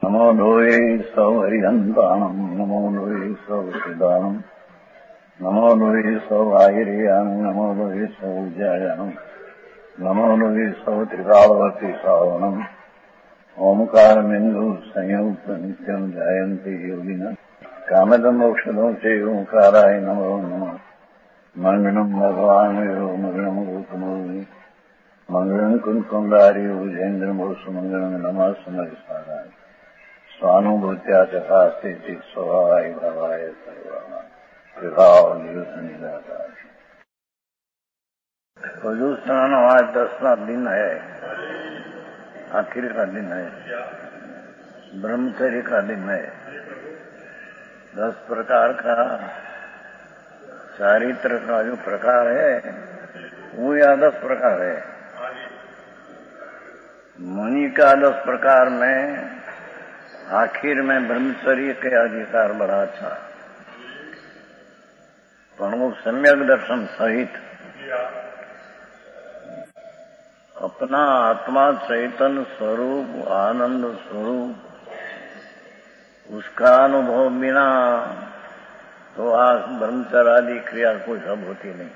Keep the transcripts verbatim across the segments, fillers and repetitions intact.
नमो लोये सौहरिहन्ताणम् नमो लोये सौसिदानम् नमो लोये सौवाहिर्यानम् नमो लोये सौज्यायानम् नमो लोये सौत्रिकालवर्ति सावनम् ओंकारमिन्दु संयुक्त नित्यम् जायन्ति योगिनः कामदम् औषधम् च ओंकाराय नमो नमः मंगलम् भगवान् यो मंगलम् गौतमोऽग्नि मंगलम् कुन्कुण्डारि उजेन्द्रमोसु मंगलम् नमः समरिसाराय स्वानुभूत्या चकास्ते स्वभावाय भावाय सर्वाणां विभावनिदाताय। प्रदूषण आज दसवां दिन है, आखिर का दिन है, ब्रह्मचर्य का दिन है। दस प्रकार का चारित्र का जो प्रकार है वो या दस प्रकार है। मुनि का दस प्रकार में आखिर में ब्रह्मचर्य के अधिकार बड़ा अच्छा, परंतु सम्यक दर्शन सहित अपना आत्मा चैतन्य स्वरूप आनंद स्वरूप उसका अनुभव बिना तो आज ब्रह्मचर्य आदि क्रिया कोई सब होती नहीं।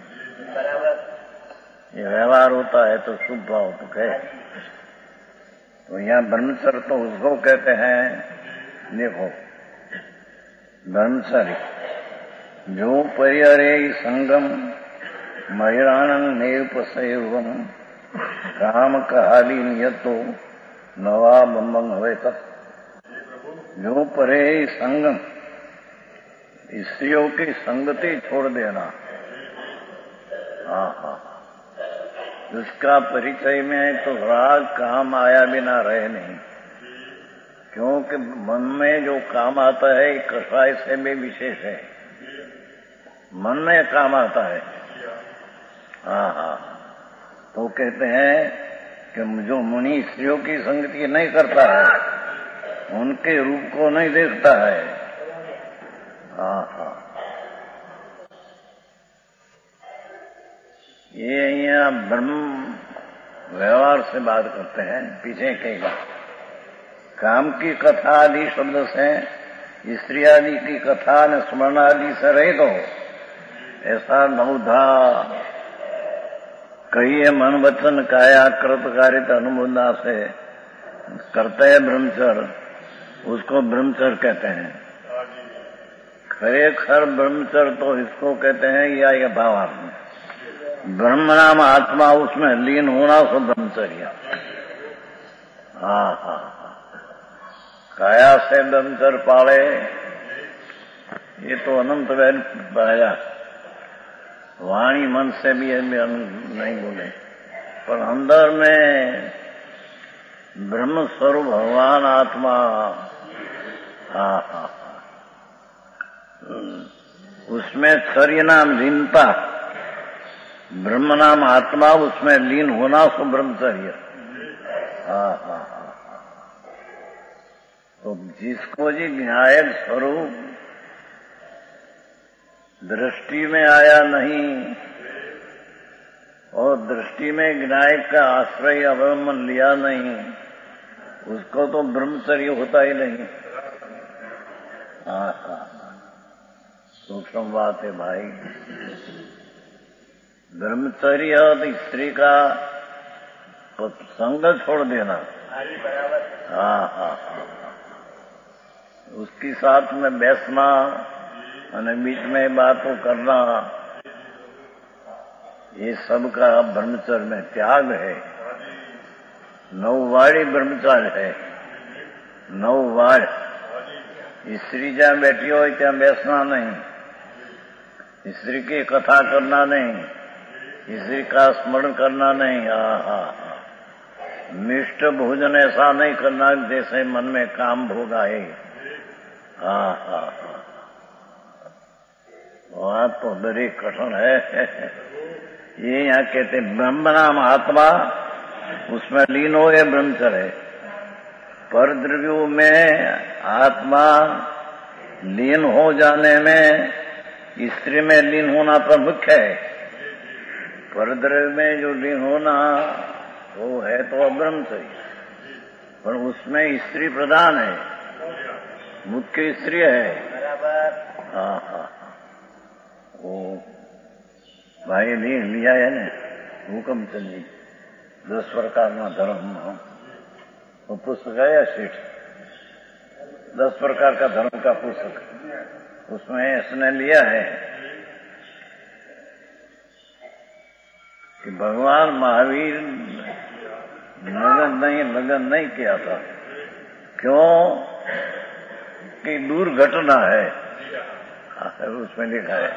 ये व्यवहार होता है तो शुभ भाव तो कहे। तो यहाँ ब्रह्मचर्य तो उसको कहते हैं, देखो ब्रह्मचर्य जो परिहरे संगम महिराणं नेपसैवम काम कहाली नियतो नवा बम्बं हवे तत्। जो परे संगम स्त्रियों की संगति छोड़ देना, हाँ हाँ, उसका परिचय में तो राग काम आया बिना रहे नहीं, क्योंकि मन में जो काम आता है कसाय से भी विशेष है। मन में काम आता है, हाँ हाँ, तो कहते हैं कि जो मुनि स्त्रियों की संगति नहीं करता है, उनके रूप को नहीं देखता है, हाँ हाँ, ये यहाँ ब्रह्म व्यवहार से बात करते हैं। पीछे कहेगा काम की कथा आदि शब्द से स्त्री आदि की कथा न स्मरण आदि से रहे तो ऐसा नवधा कहिए मन वचन काया कृत कारित अनुबंधा से करते हैं ब्रह्मचर्य, उसको ब्रह्मचर्य कहते हैं। खरेखर ब्रह्मचर्य तो इसको कहते हैं या ये भावार्थ में ब्रह्म नाम आत्मा उसमें लीन होना सो ब्रह्मचर्य। हाँ हाँ हाँ, काया से ब्रह्मचर्य पाले ये तो अनंत वैन पाया, वाणी मन से भी नहीं बोले, पर अंदर में ब्रह्म स्वरूप भगवान आत्मा, हाँ हाँ, उसमें चर्य नाम लीनता, ब्रह्म नाम आत्मा उसमें लीन होना सो ब्रह्मचर्य। हाँ हाँ हाँ, तो जिसको जी विनायक स्वरूप दृष्टि में आया नहीं और दृष्टि में विनायक का आश्रय अवलंबन लिया नहीं, उसको तो ब्रह्मचर्य होता ही नहीं। हाँ हाँ, सूक्ष्म बात है भाई। ब्रह्मचर्य स्त्री का संग छोड़ देना, हाँ हाँ हाँ, उसके साथ में बैठना और बीच में बातों करना, ये सब का ब्रह्मचर्य में त्याग है। नौवाड़ी ब्रह्मचर्य है, नौवाड़। स्त्री जहाँ बैठी हो ત્યાં बैठना नहीं, स्त्री की कथा करना नहीं, स्त्री का स्मरण करना नहीं, हाँ हाँ हाँ, मिष्ट भोजन ऐसा नहीं करना जैसे मन में काम भोग आए, हाँ हाँ हाँ, वहाँ तो बड़ी कठिन है। ये यहाँ कहते ब्रह्म नाम आत्मा उसमें लीन हो गए ब्रह्मचर्य। पर द्रव्यों में आत्मा लीन हो जाने में स्त्री में लीन होना प्रमुख है। पर द्रव्य में जो लीन होना वो है तो ब्रह्मचर्य, पर उसमें स्त्री प्रधान है। मुख्य स्त्री है। बराबर। हाँ हाँ वो भाई ने लिया है ने हुक्म चंदी दस प्रकार ना धर्म वो पुस्तक है या सेठ दस प्रकार का धर्म का पुस्तक उसमें इसने लिया है कि भगवान महावीर लगन नहीं लगन नहीं किया था। क्यों कि दुर्घटना है उसमें लिखा है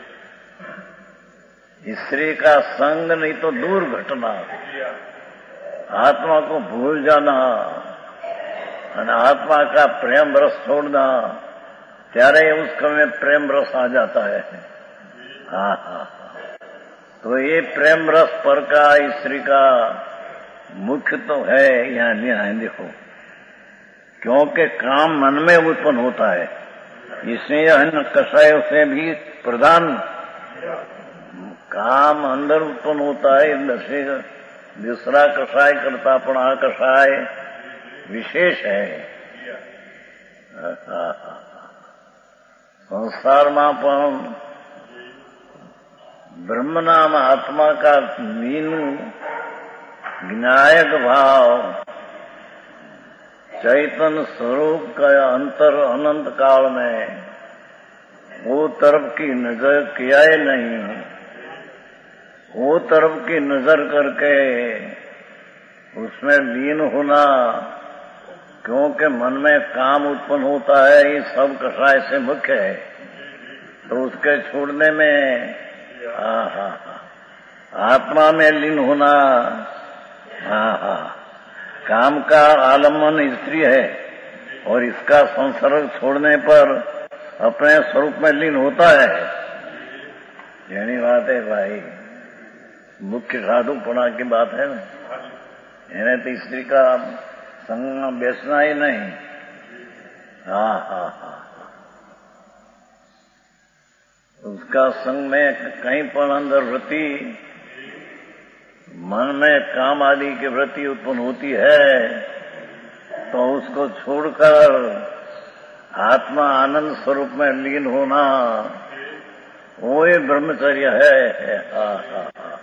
स्त्री का संग नहीं तो दुर्घटना आत्मा को भूल जाना और आत्मा का प्रेम रस छोड़ना त्यारे उसका में प्रेम रस आ जाता है। हाँ हाँ तो ये प्रेम रस पर का स्त्री का मुख्य तो है यहाँ यहाँ देखो क्योंकि काम मन में उत्पन्न होता है इसलिए अन्य कषायों से भी प्रधान काम अंदर उत्पन्न होता है। इससे दूसरा कषाय करता पण आ कषाय विशेष है। संसार में पण ब्रह्म नाम आत्मा का लीन ज्ञायक भाव चैतन्य स्वरूप का अंतर अनंत काल में वो तरफ की नजर किया ही नहीं वो तरफ की नजर करके उसमें लीन होना क्योंकि मन में काम उत्पन्न होता है ये सब कषाय से मुख्य है तो उसके छोड़ने में हाँ हाँ आत्मा में लीन होना हाँ हाँ काम का आलम्बन स्त्री है और इसका संसर्ग छोड़ने पर अपने स्वरूप में लीन होता है। यही बात है भाई मुख्य साधुपना की बात है ना इन्हें तो स्त्री का संग बेचना ही नहीं। हाँ हाँ हाँ उसका संग में कहीं पर अंदर वृत्ति मन में काम आदि की वृत्ति उत्पन्न होती है तो उसको छोड़कर आत्मा आनंद स्वरूप में लीन होना वो ही ब्रह्मचर्य है। हाँ हाँ हाँ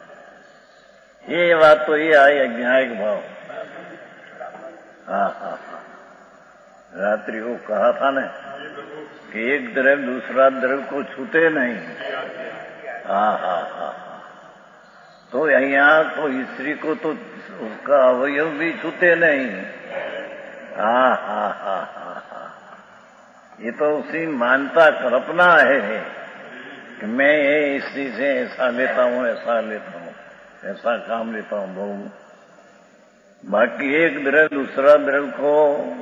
ये बात तो ये आई अज्ञायक भाव। हाँ हाँ हाँ रात्रि को कहा था ना कि एक द्रव्य दूसरा द्रव्य को छूते नहीं। हाँ हाँ हाँ तो यहाँ तो स्त्री को तो उसका अवयव भी छूते नहीं। हाँ हाँ हाँ हाँ हाँ ये तो उसी मानता कल्पना है कि मैं ये स्त्री से ऐसा लेता हूँ ऐसा लेता हूँ ऐसा काम लेता हूँ बहु बाकी एक द्रव्य दूसरा द्रव्य को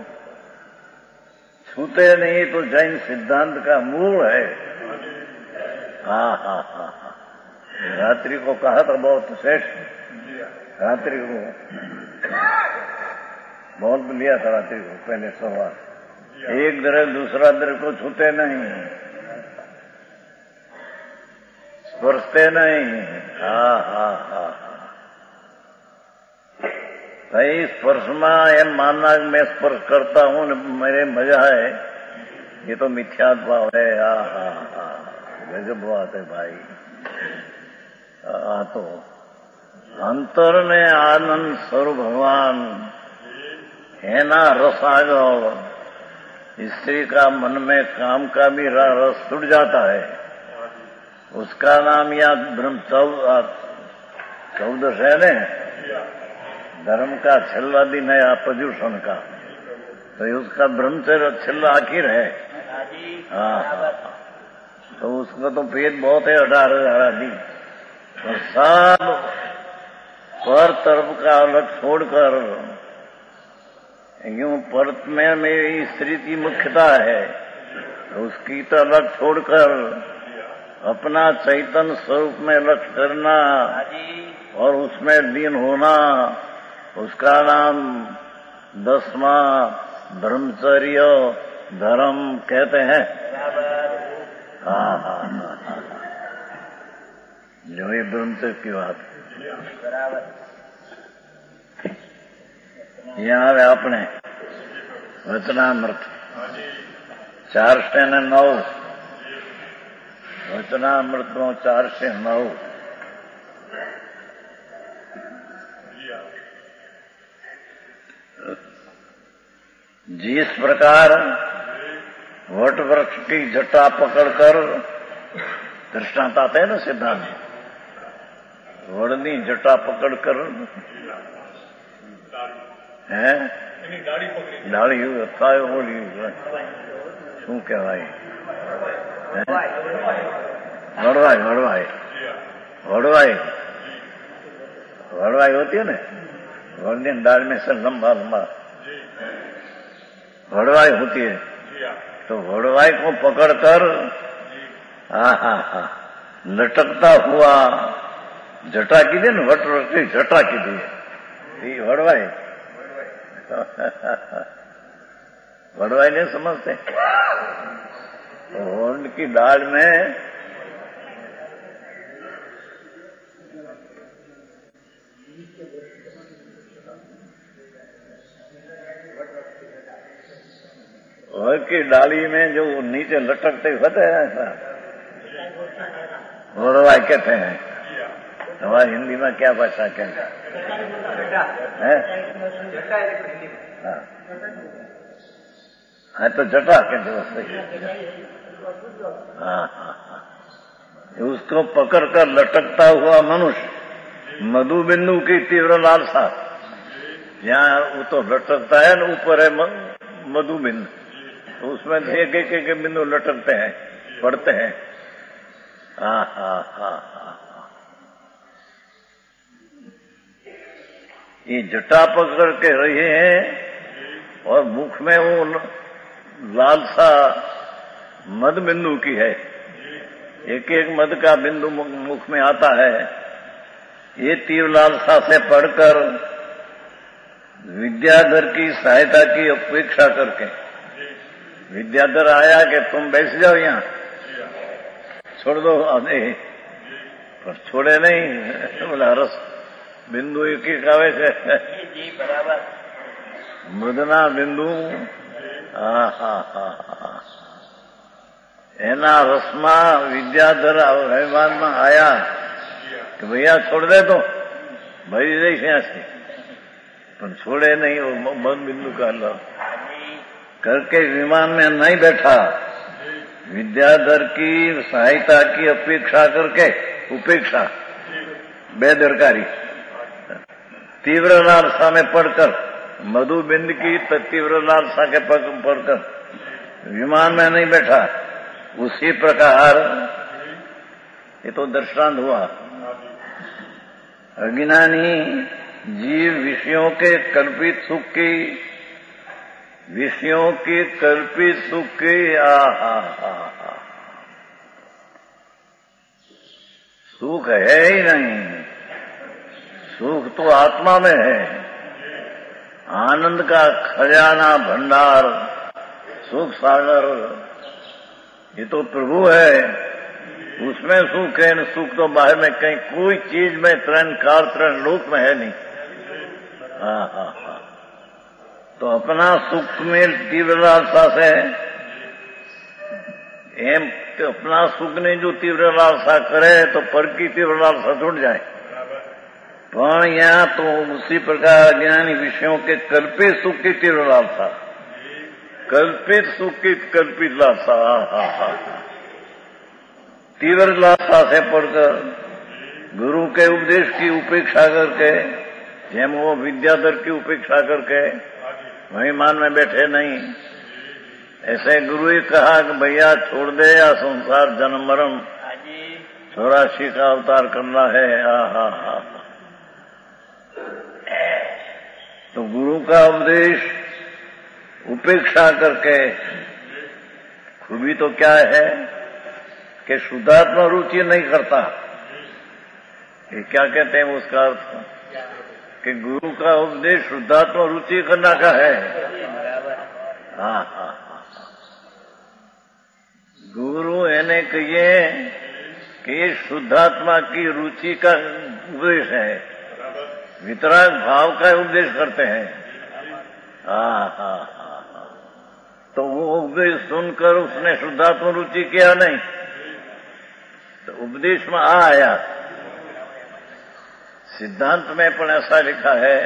छूते नहीं तो जैन सिद्धांत का मूल है। हाँ हाँ हाँ हाँ रात्रि को कहा था बहुत सेठ रात्रि को बहुत लिया था रात्रि को पहले सवाल एक द्रव्य दूसरा द्रव्य को छूते नहीं स्पर्शते नहीं। हाँ हाँ हाँ भाई स्पर्श में एम मानना मैं स्पर्श करता हूँ मेरे मजा है ये तो मिथ्यात्व भाव है। हाँ हाँ हाँ गजब बात है भाई। हाँ तो अंतर में आनंद स्वरूप भगवान है ना रसागल स्त्री का मन में काम का भी रस छूट जाता है उसका नाम या ब्रह्म चौदह है ने धर्म का छेल्ला दिन है पर्यूषण का तो उसका ब्रह्मचर्य छेल्ला आखिर है। हाँ तो उसका तो पेट बहुत है अठारह हजार दिन तो सब पर तरफ का अलग छोड़कर यूं परत में मेरी स्त्री की मुख्यता है तो उसकी तो अलग छोड़कर अपना चैतन्य स्वरूप में लक्ष्य करना और उसमें लीन होना उसका नाम दसवां ब्रह्मचर्य धर्म कहते हैं। हाँ हाँ हाँ हाँ जो ये ब्रह्मचर्य की बात यहाँ आपने वचनामृत ચારસે ને નવ વચનામૃતનો ચારસે નવ जिस प्रकार वट वृक्ष की जटा पकड़कर दृष्टांत आते हैं ना सिद्धांत वड़नी जटा पकड़कर है डाली थायो बोली शू कहवाय वड़वाई वड़वाई वड़वाई वड़वाई होती है ना वड़नी डाल में से लंबा लंबा वड़वाई होती है तो वड़वाई को पकड़कर हा हा हा लटकता हुआ जटा की दी ना वट वट जटा की दी वड़वाई वड़वाई नहीं समझते उनकी डाल में वट की डाली में जो नीचे लटकते होते हैं ऐसा वड़वाई कहते हैं। हमारी हिंदी में क्या भाषा कहते हैं? हाँ तो जटा कहते हैं। हाँ हाँ हाँ उसको पकड़कर लटकता हुआ मनुष्य मधु बिंदु की तीव्र लालसा यहाँ वो तो लटकता है न ऊपर है मधु बिंदु तो उसमें एक एक एक बिंदु लटकते हैं पड़ते हैं। हाँ हाँ हाँ हाँ ये जटा पकड़ के रहे हैं और मुख में वो लालसा मद बिंदु की है एक एक मद का बिंदु मुख में आता है। ये तीव्र लालसा से पढ़कर विद्याधर की सहायता की अपेक्षा करके विद्याधर आया कि तुम बैठ जाओ यहाँ छोड़ दो अरे पर छोड़े नहीं बोला रस बिंदु एक एक आवे છે મૃદના બિંદુ હા હા હા હા એના રસમાં વિદ્યાધર અભિમાનમાં આયા कि भैया छोड़ दे तो भरी रही यहाँ से पर छोड़े नहीं वो मन बिंदु का लो करके विमान में नहीं बैठा विद्याधर की सहायता की अपेक्षा करके उपेक्षा बेदरकारी तीव्र लालसा में पढ़कर मधुबिंद की तीव्र लालसा के पग पढ़कर विमान में नहीं बैठा। उसी प्रकार ये तो दृष्टांत हुआ अज्ञानी जीव विषयों के कल्पित सुख की विषयों के कल्पित सुख की आ हा हा हा सुख है ही नहीं सुख तो आत्मा में है आनंद का खजाना भंडार सुख सागर ये तो प्रभु है उसमें सुख है न सुख तो बाहर में कहीं कोई चीज में तरण काल तरण लोक में है नहीं। हाँ हाँ हाँ तो अपना सुख में तीव्र लालसा से एम अपना सुख ने जो तीव्र लालसा करे तो पर की तीव्र लालसा छूट जाए पण यहाँ तो उसी प्रकार अज्ञानी विषयों के कल्पित सुख की तीव्र लालसा कल्पित सुख की कल्पित लालसा हा हा तीव्र लालसा से पढ़कर गुरु के उपदेश की उपेक्षा करके जेम वो विद्याधर की उपेक्षा करके वही मान में बैठे नहीं। ऐसे गुरु ही कहा कि भैया छोड़ दे या संसार जन्म मरण चौरासी का अवतार करना है। हा हा हा तो गुरु का उपदेश उपेक्षा करके खूबी तो क्या है कि शुद्धात्मा रुचि नहीं करता। ये क्या कहते हैं उसका अर्थ कि गुरु का उपदेश शुद्धात्मा रुचि करना का है। हाँ हाँ हाँ गुरु एने कहिए कि ये शुद्धात्मा की रुचि का उपदेश है वितराग भाव का उपदेश करते हैं। हाँ हाँ हाँ हाँ तो वो उपदेश सुनकर उसने शुद्धात्मा रुचि किया नहीं, तो उपदेश में आ आया। सिद्धांत में पण ऐसा लिखा है,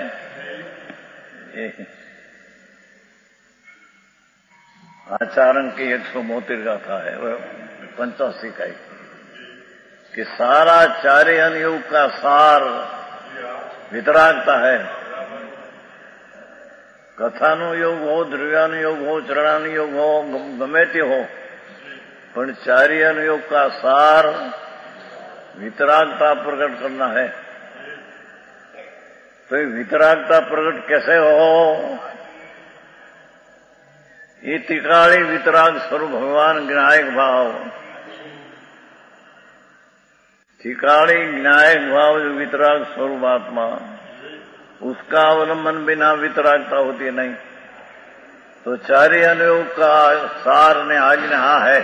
आचारण की एक सौ मोतिर गाथा है, वह पंचासी का ही, कि सारा चारे अनुयोग का सार वितरागता है। कथानुयोग हो, द्रव्यानुयोग हो, चरणानुयोग हो, गमे ते हो, पर चारे अनुयोग का सार वितरागता प्रकट करना है। तो ये वितरागता प्रकट कैसे हो? ये त्रिकाली वितराग स्वरूप भगवान ज्ञायक भाव, त्रिकाली ज्ञायक भाव जो वितराग स्वरूप आत्मा, उसका अवलंबन बिना वितरागता होती नहीं। तो चारे अनुयोग का सार ने आज्ञा है।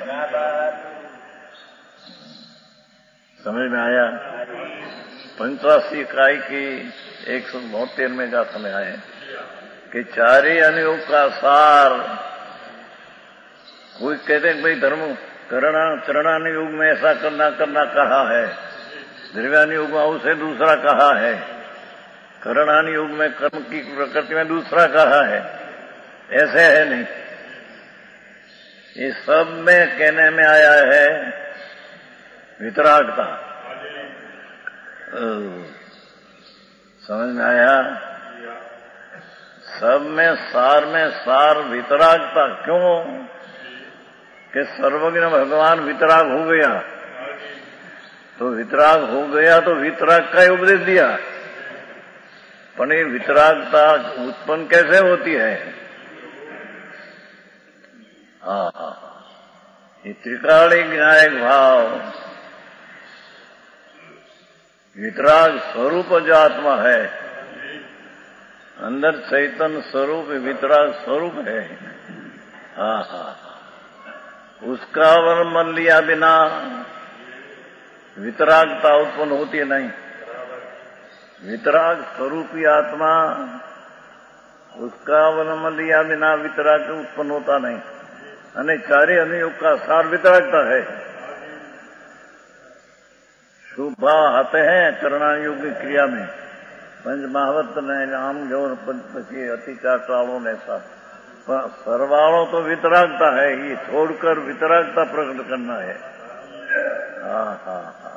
समझ में आया? पंचासी इकाई की एक सौ बहत्तर में गाथा में आए कि चारे अनुयोग का सार, कोई कहते हैं भाई धर्म करना चरणानुयोग में ऐसा करना करना कहा है, द्रव्यानुयोग में उसे दूसरा कहा है, करणानुयोग में कर्म की प्रकृति में दूसरा कहा है, ऐसे है नहीं। ये सब में कहने में आया है वितरागता। समझ में आया? सब में सार में सार वितरागता। क्यों? कि सर्वज्ञ भगवान वितराग हो गया, तो वितराग हो गया तो वितराग का ही उपदेश दिया। पर ये वितरागता उत्पन्न कैसे होती है? हाँ, ये त्रिकाली ज्ञायक भाव, वितराग स्वरूप जो आत्मा है, अंदर चैतन्य स्वरूप वितराग स्वरूप है। हाँ हाँ, उसका अवलंबन लिया बिना वितरागता उत्पन्न होती नहीं। वितराग स्वरूपी आत्मा, उसका अवलंबन लिया बिना वितराग उत्पन्न होता नहीं। अने चारे अनुयोग का सार वितरागता है। शुभ भाव आते हैं करणायुग की क्रिया में, पंच महावत ने आम जोर पंचपची अतिचार टालों ने साथ, सर्वाणों तो वितरागता है, ये छोड़कर वितरागता प्रकट करना है। हाँ हाँ हाँ।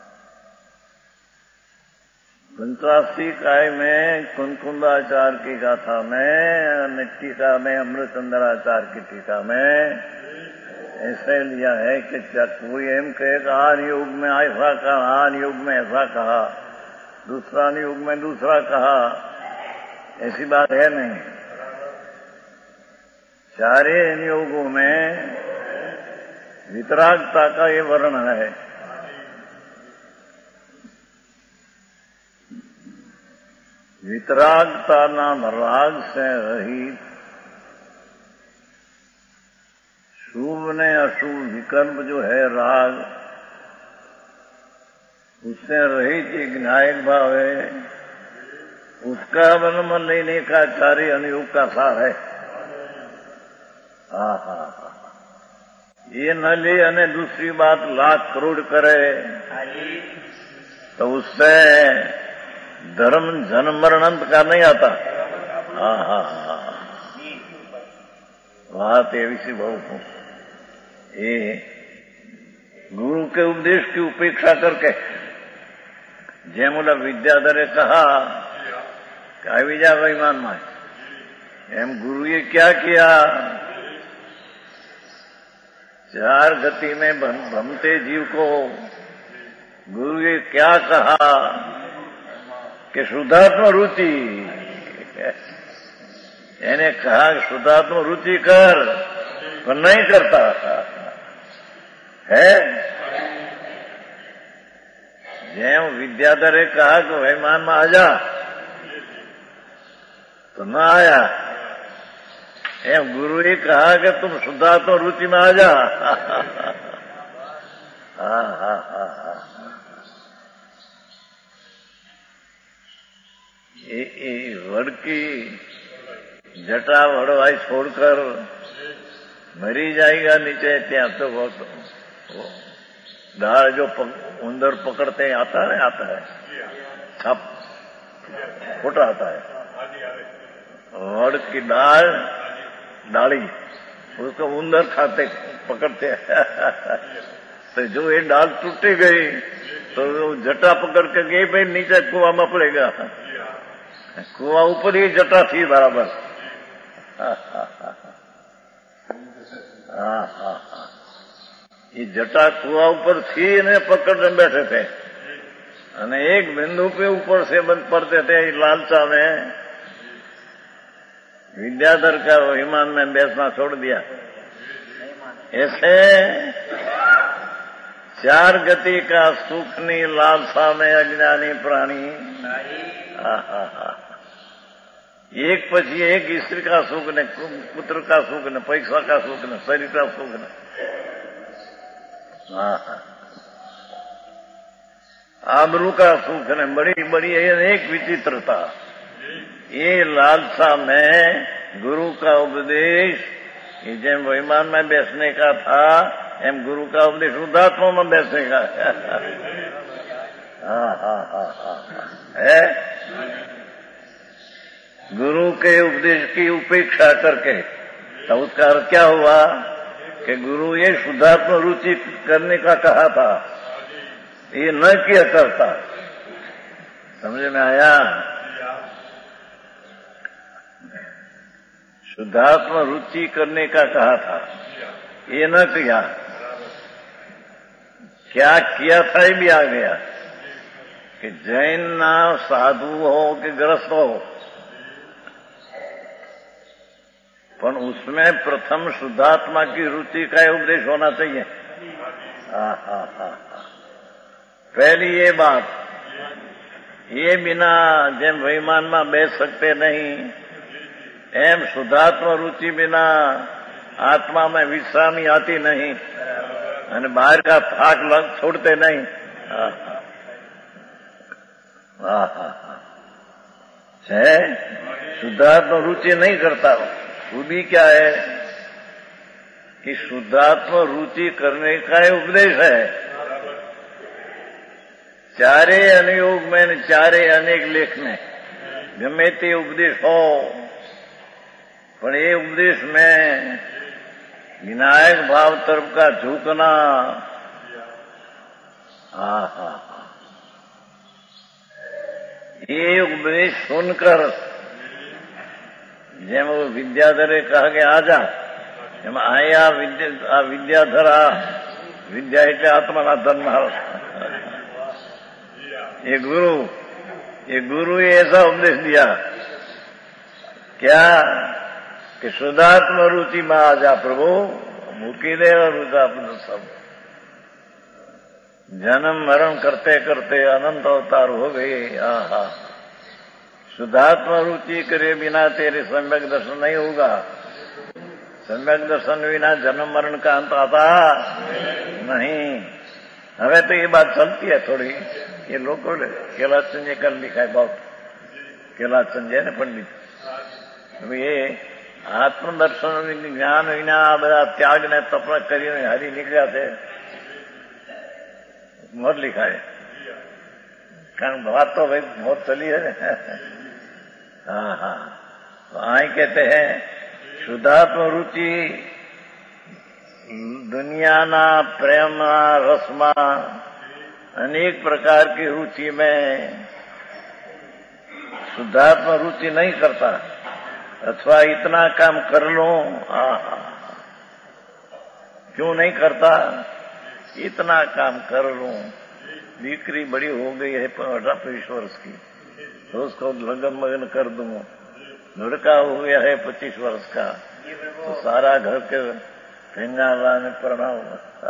पंचासी काय में कुंकुंदाचार की गाथा में, टीका में अमृतचंद्राचार्य की टीका में ऐसे लिया है कि कोई एम कहे आन युग में ऐसा कहा, आन युग में ऐसा कहा, दूसरा युग में दूसरा कहा, ऐसी बात है नहीं। चारे युगों में वितरागता का ये वर्णन है। वितरागता नाम राग से रहित, शुभ ने अशुभ विकल्प जो है राग, उससे रहित एक ज्ञायक भाव है, उसका अवलंबन लेने का चारे अनुयोग का सार है। हा हा हा, ये न ले अने दूसरी बात लाख करोड़ करे तो उससे धर्म जन्म मरण अंत का नहीं आता। हा हा हा, बात एवी सी बहु, ये गुरु के उपदेश की उपेक्षा करके, जेमूला विद्याधरे कहा कि आई जा बेईमान में, एम गुरुए क्या किया? चार गति में भ्रमते जीव को गुरुए क्या कहा कि शुद्धात्मा रुचि, यानी कहा कि शुद्धात्मा रुचि कर, पर नहीं करता है। जैम विद्याधरे कहा कि वैमान में आ जा, तो न आया। एम गुरु ने कहा कि तुम शुद्धात्मा रुचि में आ जा। हा हा हा हा, ये वड़ की जटा वड़वाई छोड़कर मरी जाएगा नीचे ત્યાં तो वो, वो दाल जो पक, उंदर पकड़ते हैं आता है आता है छाप फुट आता है वड़ की दाल डाली उसको उंदर खाते पकड़ते हैं तो जो ये डाल टूटी गई तो जटा पकड़ के गई भाई नीचे कुआ में पड़ेगा कुआ ऊपर ही जटा थी बराबर हाँ हाँ हाँ ये जटा कुआ ऊपर थी ने पकड़ने बैठे थे અને एक बिंदु पे ऊपर से बंद पड़ते थे लालचा में विद्याधर का विमान में बैठना छोड़ दिया ऐसे चार गति का सुखनी लालसा में अज्ञानी प्राणी एक પછી एक स्त्री का सुख ने पुत्र का सुख ने पैसा का सुख ने शरीर का सुख ने आबरू का सुख ने बड़ी बड़ी एक विचित्रता ये लालसा में गुरु का उपदेश जेम विमान में बैठने का था एम गुरु का उपदेश शुद्धात्मा में बैठने का हाँ हाँ हाँ हाँ है गुरु के उपदेश की उपेक्षा करके तो उसका अर्थ क्या हुआ कि गुरु ये शुद्धात्मा रुचि करने का कहा था ये न किया करता समझ में आया शुद्धात्मा रुचि करने का कहा था ये न किया क्या किया था ये भी आ गया कि जैन ना साधु हो कि ग्रस्त हो पर उसमें प्रथम शुद्धात्मा की रुचि का उपदेश होना चाहिए हाँ हाँ हाँ पहली ये बात ये बिना जेम विमान में बैठ सकते नहीं एम शुद्धात्मा रुचि बिना आत्मा में विश्रामी आती नहीं અને બહાર का થાક લગ छोड़ते नहीं हाँ हाँ हाँ है शुद्धात्मा रुचि नहीं करता वो भी क्या है कि शुद्धात्मा रुचि करने का उपदेश है चारे अनुयोग में चारे अनेक लेख में गमे ते उपदेश हो पर ये उपदेश में विनायक भाव तरफ का झुकना हाँ हाँ हाँ ये उपदेश सुनकर જેમ વિદ્યાધરે કહા કે આજા એમ આયા વિદ્યા વિદ્યાધરા વિદ્યા એટલે આત્માના ધનના ये गुरु ये गुरु ये ऐसा उपदेश दिया क्या कि शुद्धात्म रुचि में आ जा प्रभु मुकी दे रुचा सब जन्म मरण करते करते अनंत अवतार हो गए आहा शुद्धात्मा रुचि करे बिना तेरे सम्यक दर्शन नहीं होगा सम्यक दर्शन बिना जन्म मरण का अंत आता नहीं हमें तो ये बात चलती है थोड़ी ये लोगों ने केला संजय कर लिखा है बहुत केला संजय ने पंडित ये आत्मदर्शन ज्ञान विना बड़ा त्याग ने तपना करी हरी निकला थे बहुत लिखा है कारण बात तो भाई बहुत चली है हाँ हाँ तो आई कहते हैं शुद्धात्म रुचि दुनिया ना प्रेम ना रसमा अनेक प्रकार की रुचि में शुद्धात्म रुचि नहीं करता अथवा इतना काम कर लो क्यों नहीं करता इतना काम कर लूं दीकरी बड़ी हो गई है अठारह बीस वर्ष की तो उसको लगन मगन कर दूं लड़का हो गया है पच्चीस वर्ष का तो सारा घर के भिंगाला ने प्रणाम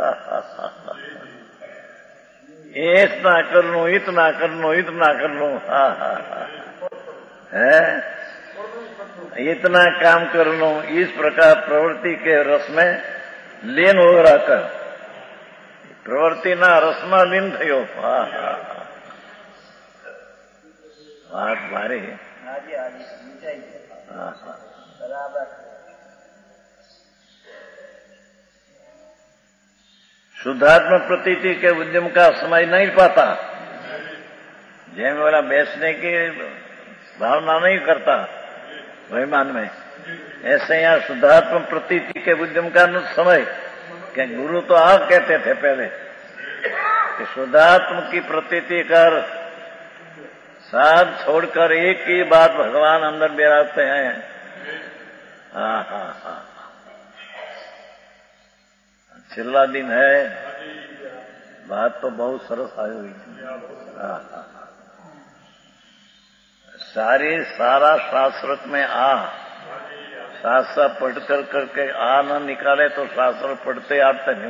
इतना कर लूं इतना कर लूं इतना कर लूं हा हा है इतना काम कर लूं इस प्रकार प्रवृत्ति के रस में लीन हो रहकर प्रवृत्ति ना रस में लीन थयो हा हा વાત મારી બરાબર शुद्धात्मा प्रतीति के उद्यम का समय नहीं पाता, जैन वाला बेचने की भावना नहीं करता वैमान में, ऐसे यहाँ शुद्धात्मा प्रतीति के उद्यम का समय, क्या गुरु तो आ कहते थे पहले कि शुद्धात्म की प्रतीति कर, साथ छोड़कर एक ही बात भगवान अंदर बिराजते हैं। हाँ हाँ हाँ, छिल्ला दिन है, बात तो बहुत सरस आई हुई। हाँ हाँ, सारी सारा शास्त्र में आ, शास्त्र पढ़कर करके आ न निकाले तो शास्त्र पढ़ते आते नहीं,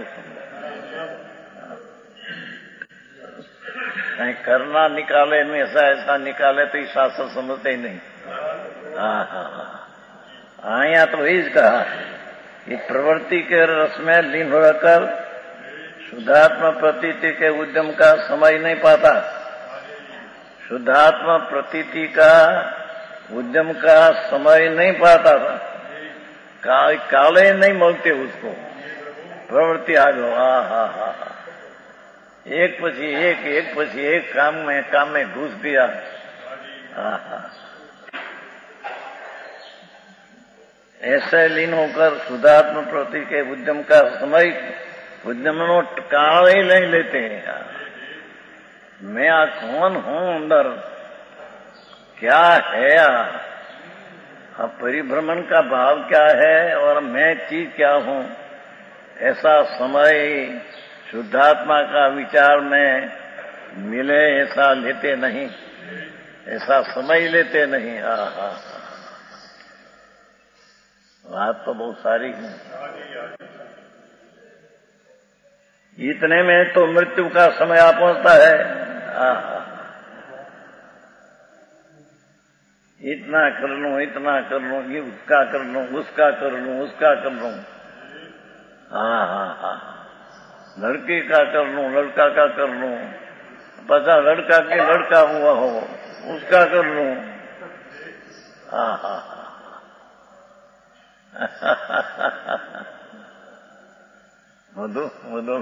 नहीं करना निकाले में ऐसा ऐसा निकाले तो ये शास्त्र समझते ही नहीं। हाँ हाँ हाँ, आया तो वही कहा कि प्रवृत्ति के रस में लीन होकर शुद्धात्मा प्रतीति के उद्यम का समय नहीं पाता, शुद्धात्मा प्रतीति का उद्यम का समय नहीं पाता था, का, काले नहीं मोलते उसको, प्रवृत्ति आ गो। हाँ हाँ हाँ, एक पछी एक एक पछी एक काम में काम में घुस गया। हाँ हाँ, ऐसे लीन होकर शुद्धात्म प्रति के उद्यम का समय उद्यम काल ही नहीं लेते हैं। मैं आ कौन हूं अंदर, क्या है, अब परिभ्रमण का भाव क्या है और मैं चीज क्या हूं, ऐसा समय शुद्धात्मा का विचार में मिले ऐसा लेते नहीं, ऐसा समय लेते नहीं। हाँ हाँ, बात तो बहुत सारी है। इतने में तो मृत्यु का समय आ पहुंचता है। हाँ हाँ, इतना कर लूं इतना कर लूं, ये उसका कर लूं उसका कर लूं उसका कर लूं। हाँ हाँ हाँ, लड़की का कर लूं लड़का का कर लूं, पता लड़का के लड़का हुआ हो उसका कर लूं। हाँ हाँ हाँ, मधु मधु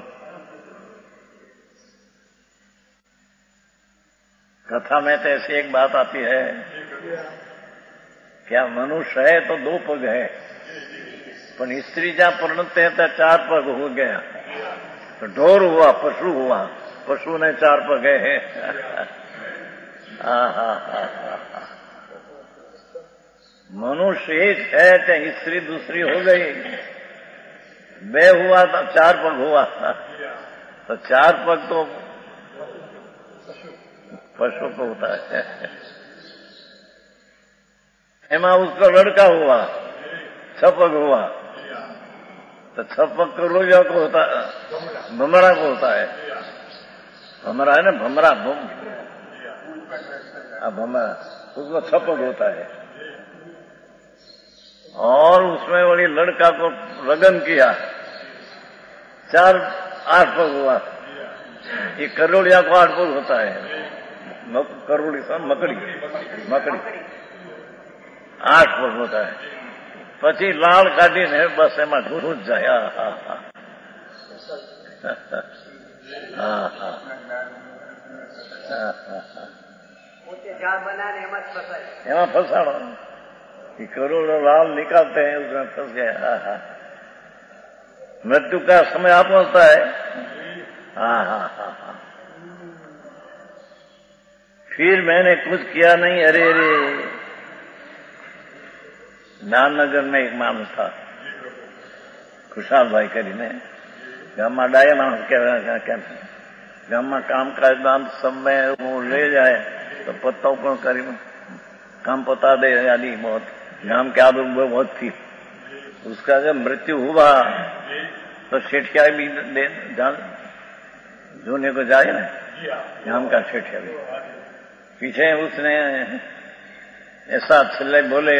कथा में तो ऐसी एक बात आती है, क्या मनुष्य है तो दो पग है, पर स्त्री जहां परिणत है तो चार पग हो गया, तो ढोर हुआ पशु हुआ, पशु ने चार पग है। हाँ हाँ हाँ हाँ, मनुष्य एक है चाहे स्त्री दूसरी हो गई, बे हुआ तो चार पग हुआ, तो चार पग तो पशु को होता है। एमा उसका लड़का हुआ छपक हुआ, तो छपक को रोजा को होता, भमरा को होता है, भमरा है ना, भमरा भम भमरा उसको छपक होता है। और उसमें वही लड़का को लगन किया, चार आठ पग हुआ, ये करोड़िया को आठ पग होता है, करोड़ी सा मकड़ी मकड़ी आठ पग होता है, પછી લાળ કાઢીને બસ એમાં ઘૂસ જાય। હા હા હા હા એમાં ફસાડો, करोड़ों लाल निकालते हैं उसमें फंस गए। हाँ हाँ, मृत्यु का समय आ पहुंचता है। हाँ हाँ हाँ हाँ, फिर मैंने कुछ किया नहीं, अरे अरे नामनगर में एक मानस था खुशाल भाई કરીને, ગામમાં ડાયા માણસ કહેવાય, ગામમાં કામકાજ બામ समय वो ले जाए तो पत्ता ऊपर करी काम पता दे, यानी बहुत गांव के आदमी बहुत थी। उसका जब मृत्यु हुआ तो सेठिया भी जान जोने को जाए ना, गांव का सेठिया भी पीछे उसने ऐसा छिल्ले बोले,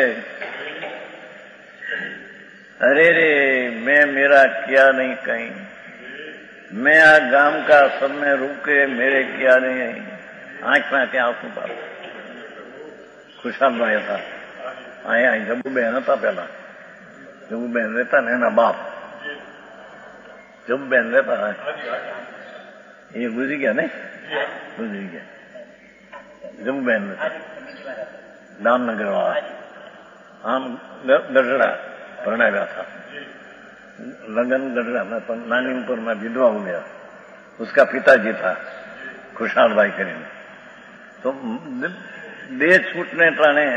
अरे रे मैं मेरा किया नहीं कहीं, मैं आ गांव का सब में रुके मेरे किया नहीं, आंख में आके आंसू पास खुशाल भाई था। आया जबू बहन था पहला, जबू बहन रहता ने एना बाप, जब बहन रहता है ये गुजरी गया नहीं, गुजरी गया जब बहन रहता दामनगर वाला आम गढ़ड़ा प्रणय था, लगन गढ़ड़ा में नानी ऊपर मैं विधवा हो गया, उसका पिताजी था खुशहाल भाई करीने, तो देह छूटने टाणे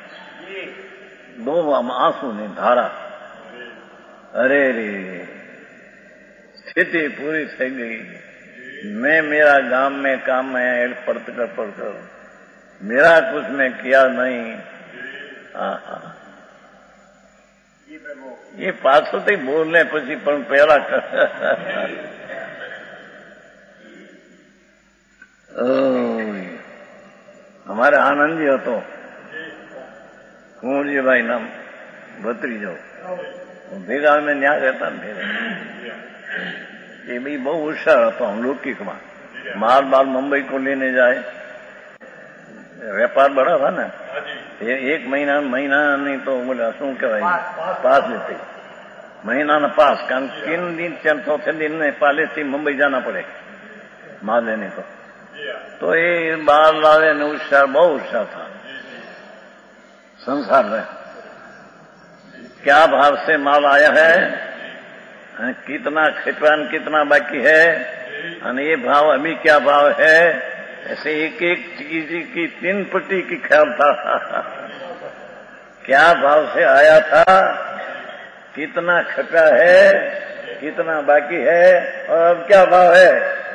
दो आंसू ने धारा, अरे रे स्थिति पूरी થઈ गई, मैं मेरा गांव में काम में पढ़ते कर पढ़कर मेरा कुछ मैं किया नहीं। आहा ये પાછળથી બોલને પછી પણ પહેલા हमारे आनंदी હતો કુંવરજીભાઈ નામ ભત્રીજો ભેગા અમે ન્યા રહેતા ને ભેગા એ બી બહુ હોશિયાર હતો લૌકિકમાં, માલ બાલ मुंबई को लेने जाए, व्यापार बड़ा था ना, एक महीना महीना नहीं तो बोले शू कहवाय पास लेते महीना ना पास, कारण तीन दिन चौथे दिन ने पहले से मुंबई जाना पड़े माल लेने को, तो ये बाहर लावे ने होशियार बहुत होशियार था संसार में, क्या भाव से माल आया है, कितना खिटवान कितना बाकी है, और ये भाव अभी क्या भाव है, ऐसे एक एक चीज की तीन पट्टी की ख्याल था क्या भाव से आया था, कितना खटा है, कितना बाकी है, और अब क्या भाव है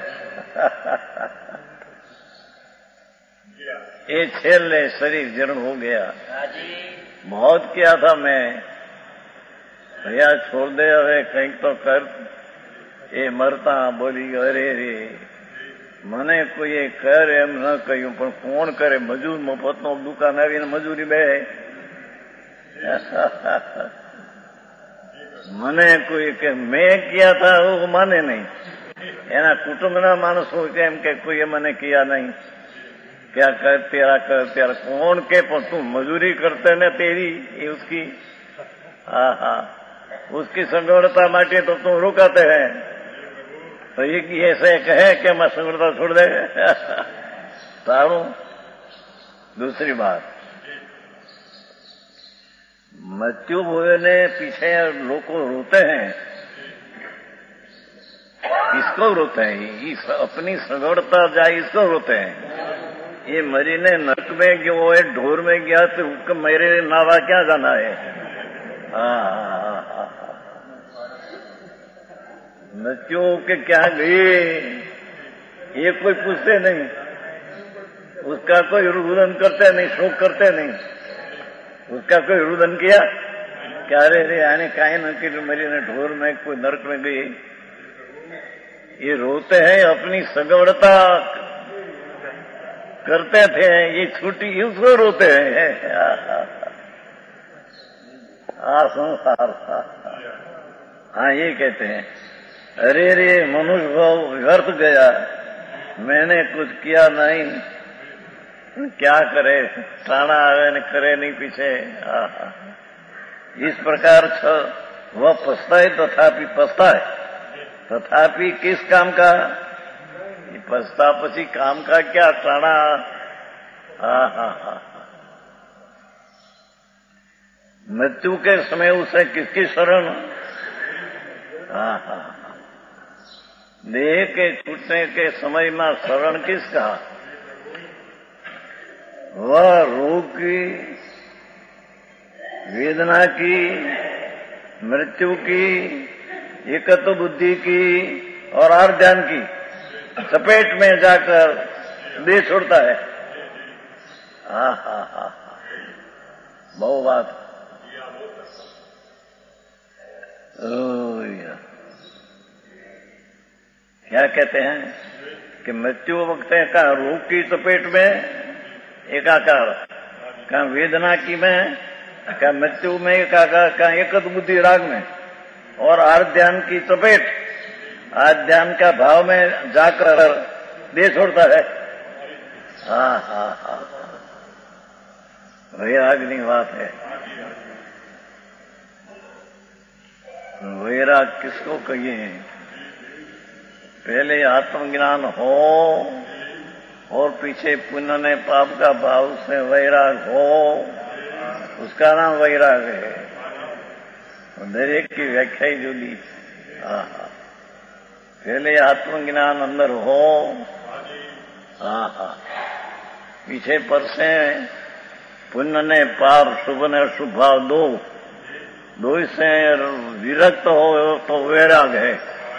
ये छेले शरीर जीर्ण हो गया। बहुत किया था मैं, भैया छोड़ दे अरे कहीं तो कर, ये मरता बोली अरे रे મને કોઈએ કર એમ ન કહ્યું, પણ કોણ કરે, મજૂર મફતનો દુકાન આવીને મજૂરી બે મને કોઈ કે મેં કિયા था वो माने नहीं, એના કુટુંબના માણસો કેમ કે કોઈએ મને किया नहीं, क्या कर तेरा कर तेरा, कौन के पर तू मजूरी करते न तेरी ये उसकी, हाँ हाँ उसकी संगड़ता माटे तो तुम रुकाते हैं, तो ये ऐसे कहे कि मैं संगड़ता छोड़ दे तारू। दूसरी बात, मृत्यु हुए ने पीछे लोग रोते हैं, किसको रोते हैं, इस अपनी संगड़ता जाए इसको रोते हैं, ये मरी ने नरक में गयो है ढोर में गया तो मेरे नावा क्या जाना है, हाँ मृत्यु के क्या गए ये कोई पूछते नहीं, उसका कोई रुदन करते नहीं, शोक करते नहीं, उसका कोई रुदन किया क्या, अरे रे आने काहे न कि मेरी ने ढोर में कोई नरक में गई, ये रोते हैं अपनी सगवड़ता करते थे, ये छुट्टी उसको रोते हैं, आ संसार, हाँ ये कहते हैं अरे रे मनुष्य भाव व्यर्थ गया, मैंने कुछ किया नहीं, क्या करे, टाणा आवे न करे नहीं पीछे, आहा इस प्रकार छ वह पछताए तथापि पछताए, तथापि किस काम का, पछता पछी काम का क्या टाणा, हाँ हाँ हाँ मृत्यु के समय उसे किसकी शरण, हाँ हाँ देह के छूटने के समय में शरण किसका, वह रोग की, वेदना की, मृत्यु की, एकत्व बुद्धि की और आर्ध्यान की चपेट में जाकर देह छोड़ता है, हा हा हा बहु बात, क्या कहते हैं कि मृत्यु वक्त का रोग की चपेट में एकाकार, का वेदना की में, का मृत्यु में एकाकार, का एकत्व बुद्धि राग में, और आर्ध्यान की चपेट, आध्यान का भाव में जाकर देह छोड़ता है, हाँ हाँ हाँ वैराग्य बात है। वैराग किसको कहिए, पहले आत्मज्ञान हो और पीछे पुण्य ने पाप का भाव से वैराग हो, उसका नाम वैराग है। दरेक की व्याख्या ही जुदी। हाँ, पहले आत्मज्ञान अंदर हो, हाँ हाँ, पीछे पर से पुण्य ने पाप, शुभ ने अशुभ भाव दो दो से विरक्त हो तो वैराग है।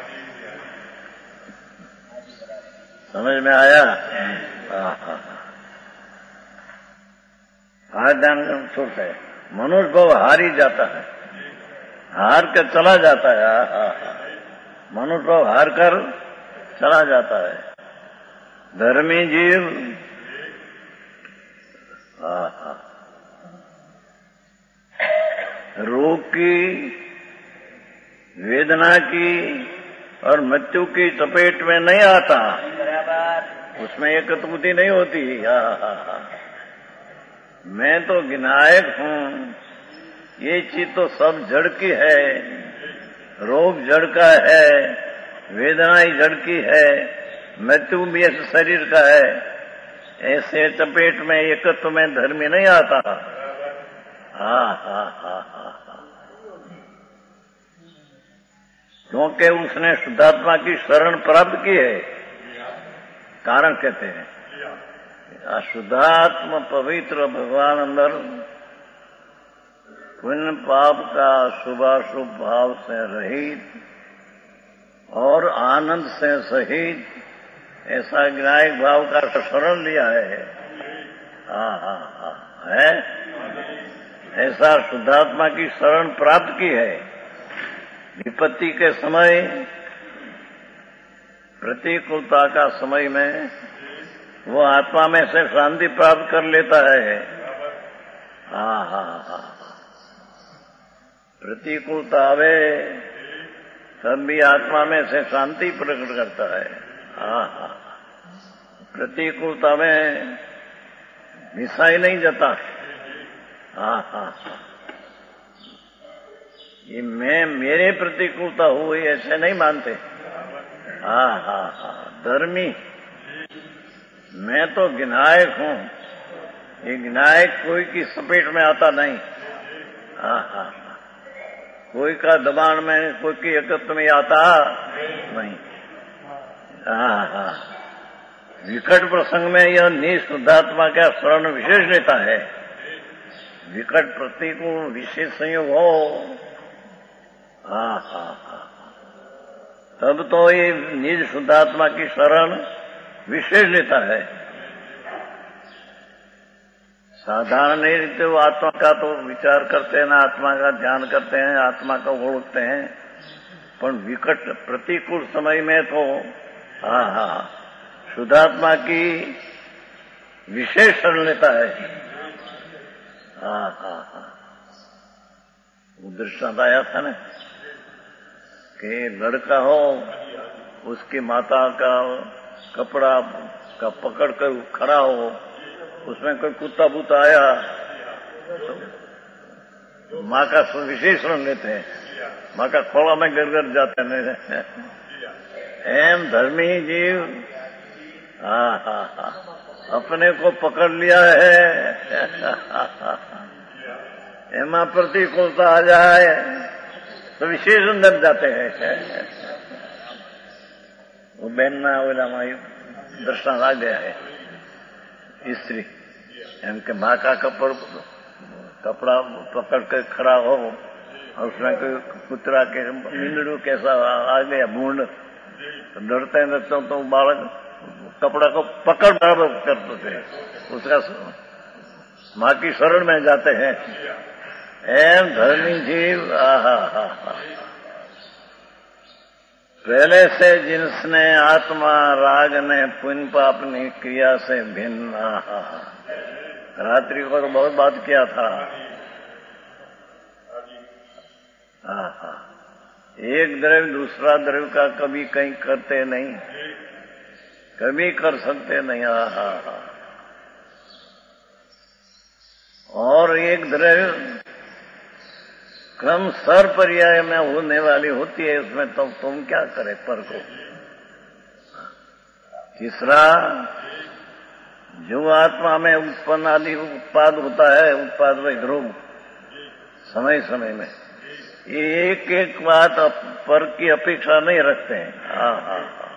समझ में आया? हाँ हाँ, हार ध्यान छोड़ता है, मनुष्य भाव हार ही जाता है, हार कर चला जाता है। हाँ हाँ हाँ, मनुष्य भाव हार कर चला जाता है। धर्मी जीव, हाँ हाँ, रोग की, वेदना की और मृत्यु की चपेट में नहीं आता, उसमें एकत्वबुद्धि नहीं होती। हाँ हाँ हाँ, मैं तो विनायक हूँ, ये चीज तो सब जड़ की है, रोग जड़ का है, वेदना ही जड़ की है, मृत्यु भी ऐसे शरीर का है, ऐसे चपेट में एकत्व में धर्मी नहीं आता। हाँ हाँ हाँ हाँ, क्योंकि उसने शुद्धात्मा की शरण प्राप्त की है। कारण कहते हैं शुद्धात्मा पवित्र भगवान अंदर पुण्य पाप का शुभाशुभ भाव से रहित और आनंद से सहित ऐसा विनायक भाव का शरण लिया है। हाँ हाँ हाँ, है ऐसा शुद्धात्मा की शरण प्राप्त की है। विपत्ति के समय, प्रतिकूलता का समय में वो आत्मा में से शांति प्राप्त कर लेता है। हाँ हाँ हाँ, प्रतिकूलता आवे तब भी आत्मा में से शांति प्रकट करता है। हाँ हाँ, प्रतिकूलता में मिसा ही नहीं जाता। हाँ हाँ, ये मैं मेरे प्रतिकूलता हुई ऐसे नहीं मानते। हाँ हाँ हाँ, धर्मी मैं तो विनायक हूँ, ये विनायक कोई की सपेट में आता नहीं। हाँ हाँ, कोई का दबाण में, कोई की एकत्व में आता नहीं। हाँ हाँ, विकट प्रसंग में यह निःशुद्धात्मा का शरण विशेष लेता है। विकट प्रतिकूल विशेष संयोग हो, हाँ हाँ हाँ, तब तो ये निज शुद्धात्मा की शरण विशेष लेता है। साधारण रीते वो आत्मा का तो विचार करते हैं ना, आत्मा का ध्यान करते हैं, आत्मा को ओळखते हैं, पर विकट प्रतिकूल समय में तो हाँ हाँ शुद्धात्मा की विशेष शरण लेता है। हाँ हाँ हाँ, वो दृष्टांत आया था ना कि लड़का हो, उसकी माता का कपड़ा का पकड़ कर खड़ा हो, उसमें कोई कुत्ता बूता आया तो माँ का विशेष शरण लेते हैं, माँ का खोला में गिर गिर जाते हैं। एम धर्मी जीव, हाँ हाँ हाँ, अपने को पकड़ लिया है, एमा प्रतिकूलता आ जाए तो विशेष अंदर जाते हैं। वो बहन ओला माई दर्शन आ गया है, स्त्री एम के माँ का कपड़ कपड़ा पकड़ कर खड़ा हो और उसमें कोई कुतरा के मींदड़ू कैसा आ गया भूंड, तो डरते हैं तो, तो बालक कपड़ा को पकड़ बराबर करते थे, उसका माँ की शरण में जाते हैं। एम धर्मी जीव, आहा हा हा, पहले से जिसने आत्मा राग ने पुण्य पाप ने क्रिया से भिन्न, आहा हा, रात्रि को तो बहुत बात किया था। आहा, एक द्रव्य दूसरा द्रव्य का कभी कहीं करते नहीं, कभी कर सकते नहीं। आहा हा, और एक द्रव्य क्रम सर पर्याय में होने वाली होती है, उसमें तो तुम क्या करे पर को। तीसरा, जो आत्मा में उत्पन्न आदि उत्पाद होता है, उत्पाद व ध्रुव समय समय में, ये एक एक बात पर की अपेक्षा नहीं रखते हैं। हाँ हाँ हाँ,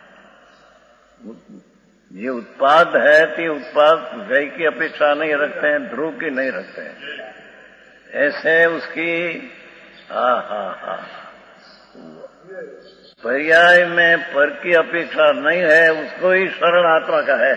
ये उत्पाद है तो उत्पाद गई की अपेक्षा नहीं रखते हैं, ध्रुव की नहीं रखते हैं। ऐसे उसकी हाँ हाँ हाँ पर्याय में पर की अपेक्षा नहीं है, उसको ही शरण आत्मा का है,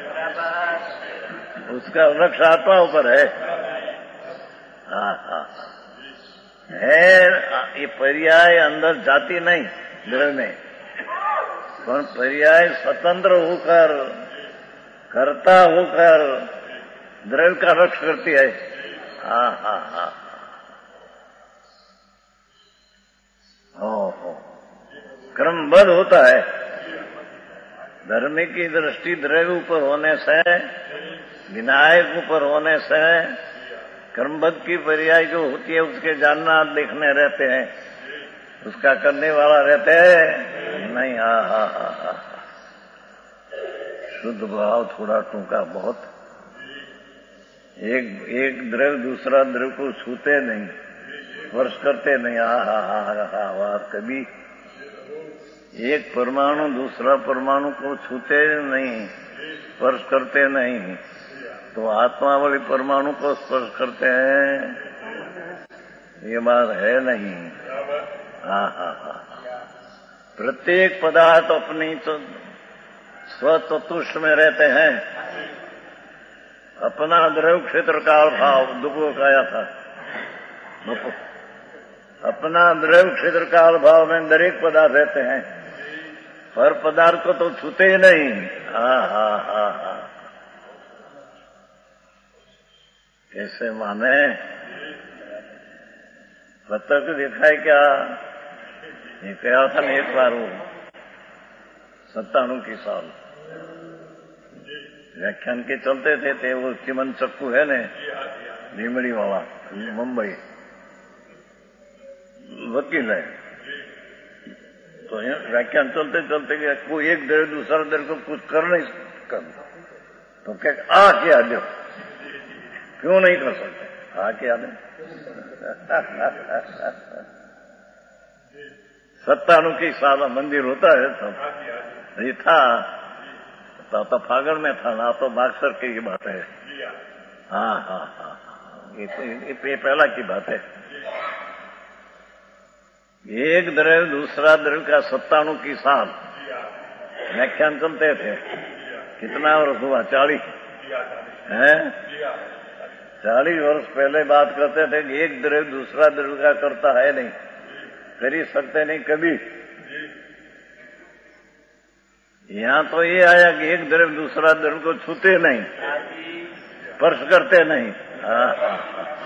उसका लक्ष्य आत्मा ऊपर है। हाँ हाँ है, ये पर्याय अंदर जाती नहीं द्रव्य में, पर पर्याय स्वतंत्र होकर, कर्ता होकर द्रव्य का लक्ष्य करती है। हाँ हाँ हाँ ओहो, क्रमबद्ध होता है। धर्म की दृष्टि द्रव्य ऊपर होने से, विनायक ऊपर होने से, क्रमबद्ध की पर्याय जो होती है उसके जानना देखने रहते हैं, उसका करने वाला रहते हैं नहीं। हा हा हा हा शुद्ध भाव थोड़ा टूका बहुत। एक एक द्रव्य दूसरा द्रव्य को छूते नहीं, स्पर्श करते नहीं। हा हा हा हा हा कभी एक परमाणु दूसरा परमाणु को छूते नहीं, स्पर्श करते नहीं, तो आत्मा वाली परमाणु को स्पर्श करते हैं, ये बात है नहीं। हाँ हाँ हाँ प्रत्येक पदार्थ अपनी तो स्वतुष्ट में रहते हैं। अपना द्रव्य क्षेत्र काल भाव दुखों काया था, अपना द्रव्य क्षेत्र काल भाव में दरेक पदार्थ रहते हैं, पर पदार्थ को तो छूते ही नहीं। हाँ हाँ हाँ हाँ कैसे माने? बतख देखा है क्या? ये कहा था एक बार, वो सत्ताणु की साल व्याख्यान के चलते थे, थे वो चिमन चक्कू है ने लीमड़ी वाला, मुंबई वकील है, तो व्याख्यान चलते चलते गया, कोई एक देर दूसरा देर को कुछ कर नहीं कर, तो क्या आ क्या दो, क्यों नहीं कर सकते? आ क्या दे सत्ताणु की साला मंदिर होता है सब, ये था तो, तो फागण में था ना, तो बाक्सर की ये बात है। हाँ हाँ हाँ ये, ये, ये पहला की बात है। एक द्रव्य दूसरा द्रव्य का सत्ताणु की साल व्याख्यान चलते थे। कितना वर्ष हुआ? चालीस है, चालीस वर्ष पहले बात करते थे कि एक द्रव्य दूसरा द्रव्य का करता है नहीं, कर ही सकते नहीं कभी। यहाँ तो ये आया कि एक द्रव्य दूसरा द्रव्य को छूते नहीं, स्पर्श करते नहीं। हाँ हाँ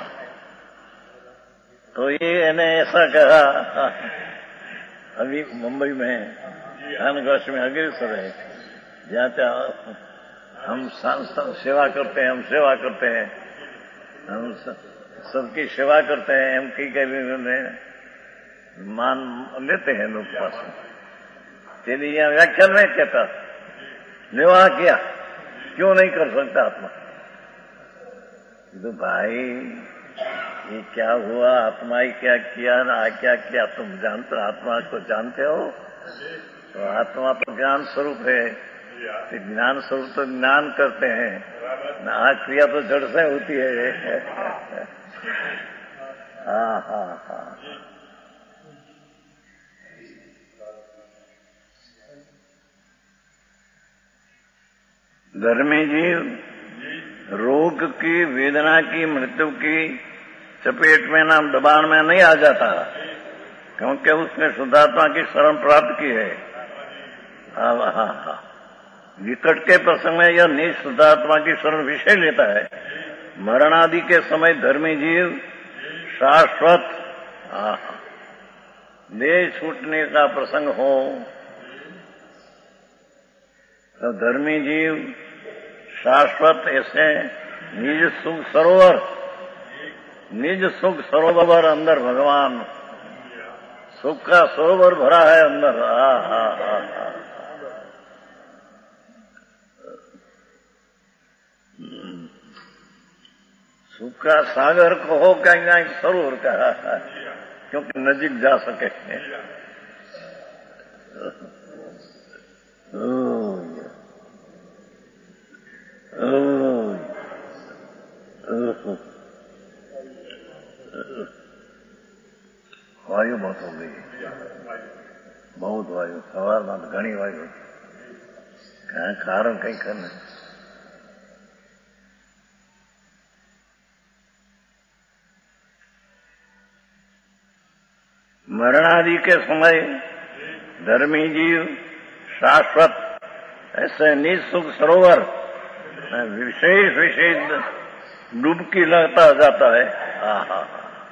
तो ये इन्हें ऐसा कहा। अभी मुंबई में खानगोश में अग्रसर है, जहाँ हम सेवा करते हैं, हम सेवा करते हैं, हम सबकी सेवा करते हैं, हम की कभी मान लेते हैं लोग पास। तेरी यहाँ व्याख्यान में कहता लेवा किया, क्यों नहीं कर सकता आत्मा? तो भाई ये क्या हुआ, आत्मा ही क्या किया ना क्या किया, तुम जानते, आत्मा को जानते हो? तो आत्मा तो ज्ञान स्वरूप है, तो ज्ञान स्वरूप तो ज्ञान करते हैं ना, आ क्रिया तो जड़ से होती है। हाँ हाँ हाँ धर्मी जीव रोग की, वेदना की, मृत्यु की चपेट में ना दबाण में नहीं आ जाता, क्योंकि उसने शुद्धात्मा की शरण प्राप्त की है। हाँ हाँ हाँ विकट के प्रसंग में यह निज शुद्धात्मा की शरण विषय लेता है। मरण आदि के समय धर्मी जीव शाश्वत देह छूटने का प्रसंग हो तो धर्मी जीव शाश्वत ऐसे निज सुख सरोवर, निज सुख सरोवर अंदर भगवान सुख का सरोवर भरा है अंदर। हा हा हा हा सुख का सागर कहो कहीं ना सरोवर कहा, क्योंकि नजीक जा सके। वायु बहुत हो गई, बहुत वायु, सवार में घनी वायु, क्या कारण कहीं करना। मरणादि के समय धर्मी जीव शाश्वत ऐसे निःसुख सरोवर में विशेष विशेष डुबकी लगता जाता है। आहा,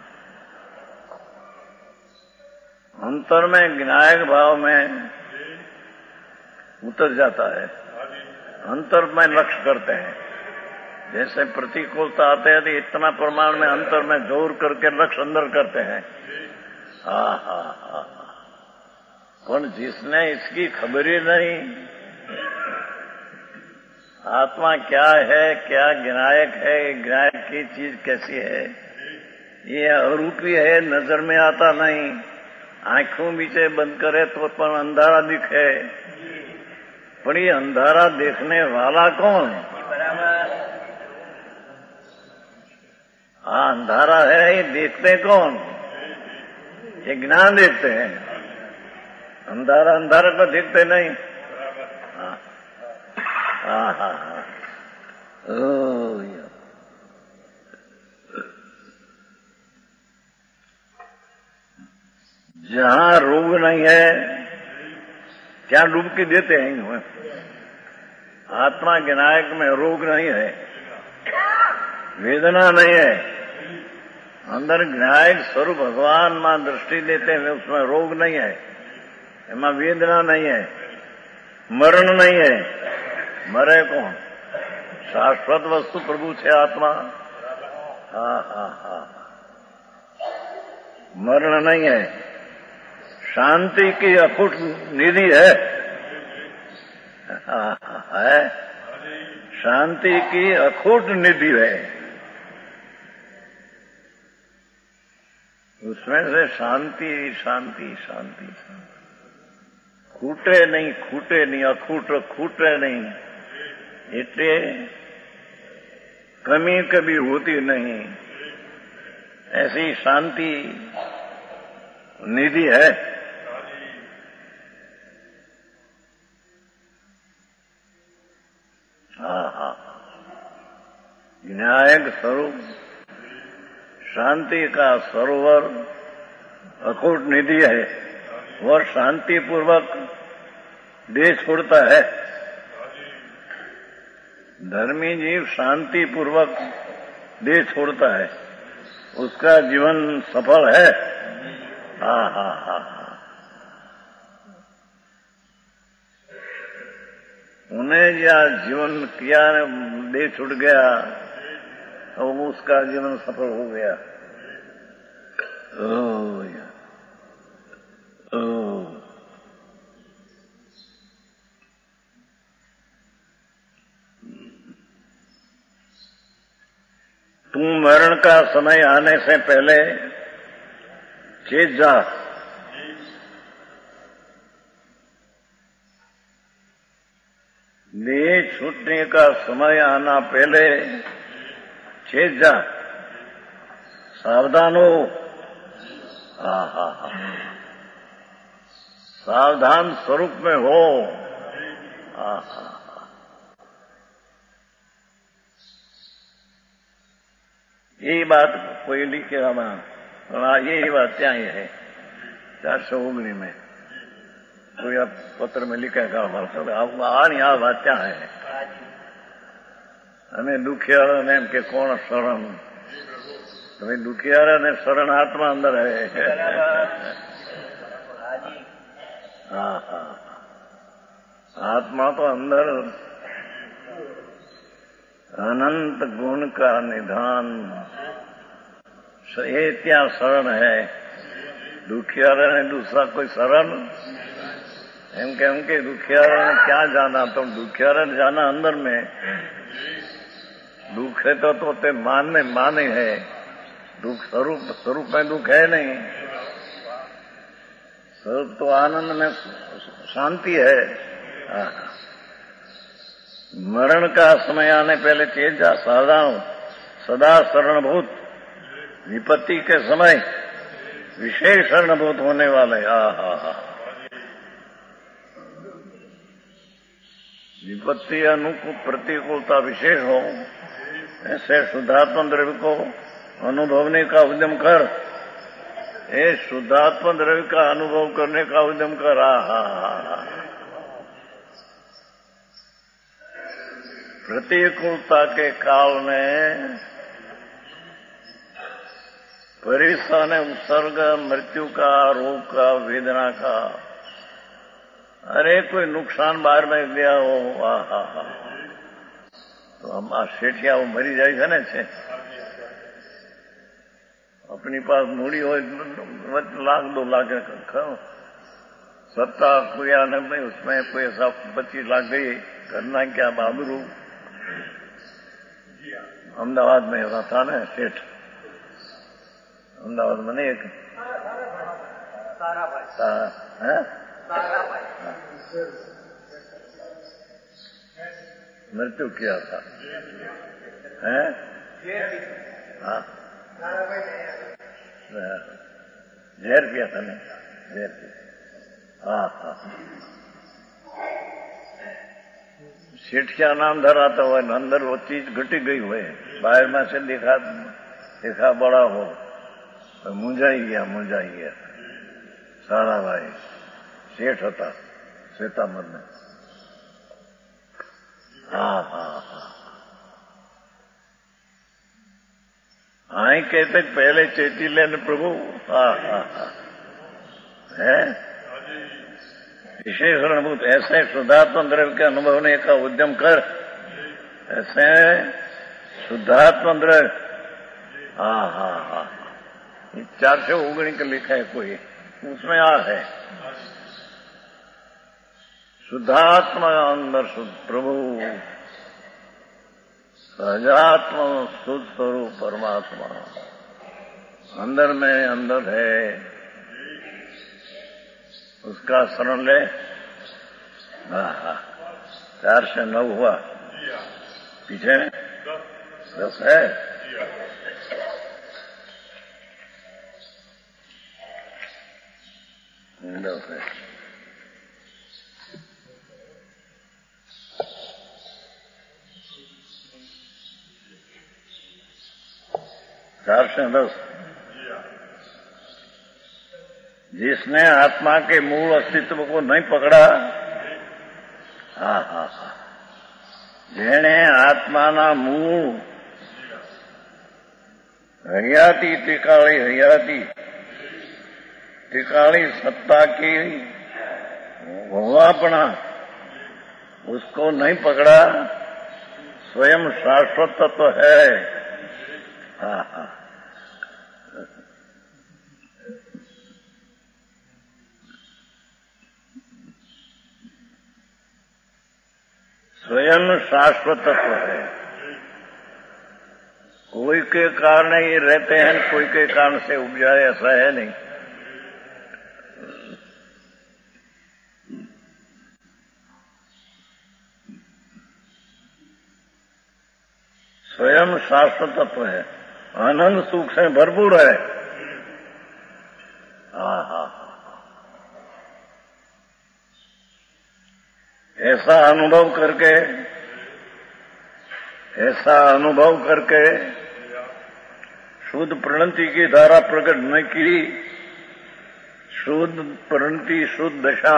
अंतर में विनायक भाव में उतर जाता है, अंतर में लक्ष्य करते हैं। जैसे प्रतिकूलता आते हैं तो इतना प्रमाण में अंतर में जोर करके लक्ष्य अंदर करते हैं। हा हा हा, पर जिसने इसकी खबर ही नहीं, आत्मा क्या है, क्या गिनायक है, गिनायक की चीज कैसी है, ये अरूपी है, नजर में आता नहीं, आंखों बीचे बंद करे तो पण अंधारा दिखे, पर ये अंधारा देखने वाला कौन? हाँ, अंधारा है, ये देखते कौन? ये ज्ञान देखते हैं, अंधारा अंधारा को देखते नहीं। हाँ हाँ हाँ हाँ, जहां रोग नहीं है क्या डुबकी देते हैं? आत्मा के नायक में रोग नहीं है, वेदना नहीं है, अंदर विनायक स्वरूप भगवान मां दृष्टि देते हैं, उसमें रोग नहीं है, एमा वेदना नहीं है, मरण नहीं है। मरे कौन? शाश्वत वस्तु प्रभु छे आत्मा। हा हा हा, मरण नहीं है, शांति की अखुट निधि है। हा, हा, है, शांति की अखुट निधि है, उसमें से शांति शांति शांति, खूटे नहीं, खूटे नहीं, अखूट खूटे नहीं, इतने कमी कभी होती नहीं, ऐसी शांति निधि है। हाँ हाँ, विनायक स्वरूप शांति का सरोवर अखूट निधि है, वह शांति पूर्वक देह छोड़ता है। धर्मी जीव शांति पूर्वक देह छोड़ता है, उसका जीवन सफल है। हा हा हा, उन्हें या जीवन किया देह छूट गया तो उसका जीवन सफल हो गया। ओ या, ओ, तू मरण का समय आने से पहले चेत जा, देह छूटने का समय आना पहले चेत जा, सावधान हो। हा हा हा, सावधान स्वरूप में हो। हा हा, यही बात कोई लिखे हमारा, यही बात क्या ही है चार सौ ओगनी में कोई आप पत्र में लिखेगा हमारा, आनी आ बात क्या है, हमें दुखियारा ने के कौन शरण, तुम्हें दुखियारा ने शरण आत्मा अंदर है। हाँ हाँ, आत्मा तो अंदर अनंत गुण का निधान ये क्या शरण है, दुखियारा ने दूसरा कोई शरण, एम के एम के दुखियारा ने क्या जाना, तुम दुखियारा ने जाना अंदर में दुख है तो तो ते मानने माने है, दुख स्वरूप स्वरूप में दुख है नहीं। स्वरूप तो आनंद में शांति है। मरण का समय आने पहले चेत जा, सावधान, सदा शरणभूत, विपत्ति के समय विशेष शरणभूत होने वाले। हा हा हा विपत्ति अनुकूल प्रतिकूलता विशेष हो, ऐसे शुद्धात्म द्रव्य को अनुभवने का उद्यम कर। ये शुद्धात्म द्रव्य का अनुभव करने का उद्यम कर। हा हा प्रतिकूलता के काल में परेशान उत्सर्ग, मृत्यु का, रोग का, वेदना का, अरे कोई नुकसान बाहर में गया हो, हा हा हा तो हम आ सेठिया वो मरी जाए है ने छे। अपनी पास मूड़ी हो लाख दो लाख सत्ता कोई आने में उसमें कोई ऐसा पच्चीस लाख गई, करना क्या बहादुर। अहमदाबाद में ऐसा था ना सेठ, अहमदाबाद में नहीं एक है मृत्यु किया था है हाँ जहर किया था नहीं जहर किया। हाँ हाँ सेठिया नाम धराता हुआ अंदर वो चीज घटी गई हुए, बाहर में से देखा देखा बड़ा हो, मुंझा ही गया मुंझा ही गया। सारा भाई सेठ होता श्वेतामर में। हाँ हाँ हाँ आई कहते पहले चेती लेने प्रभु। हाँ हाँ हाँ है विशेष अनुभूत, ऐसे शुद्धात्म द्रव्य के अनुभवने का उद्यम कर। ऐसे शुद्धात्म द्रव्य। हाँ हाँ हाँ चार सौ उगनी का लिखा है कोई, उसमें आ है शुद्धात्मा अंदर शुद्ध प्रभु, सहजात्मा शुद्ध स्वरूप परमात्मा अंदर में अंदर है, उसका शरण ले। हाँ हाँ चार से नौ हुआ, पीछे दस है। दस है चार से दस। जिसने आत्मा के मूल अस्तित्व को नहीं पकड़ा, हाँ हाँ हाँ जेने आत्माना मूल हरियाती टिकाली हरियाती टिकाली सत्ता की भोगापना उसको नहीं पकड़ा, स्वयं शाश्वत तत्व है। हाँ हाँ स्वयं शाश्वत तत्व है। कोई के कारण ये रहते हैं, कोई के कारण से उपजाए, ऐसा है नहीं। स्वयं शाश्वत तत्व है, आनंद सुख से भरपूर है। हाँ हाँ ऐसा अनुभव करके ऐसा अनुभव करके शुद्ध प्रणति की धारा प्रकट न की, शुद्ध प्रणति शुद्ध दशा,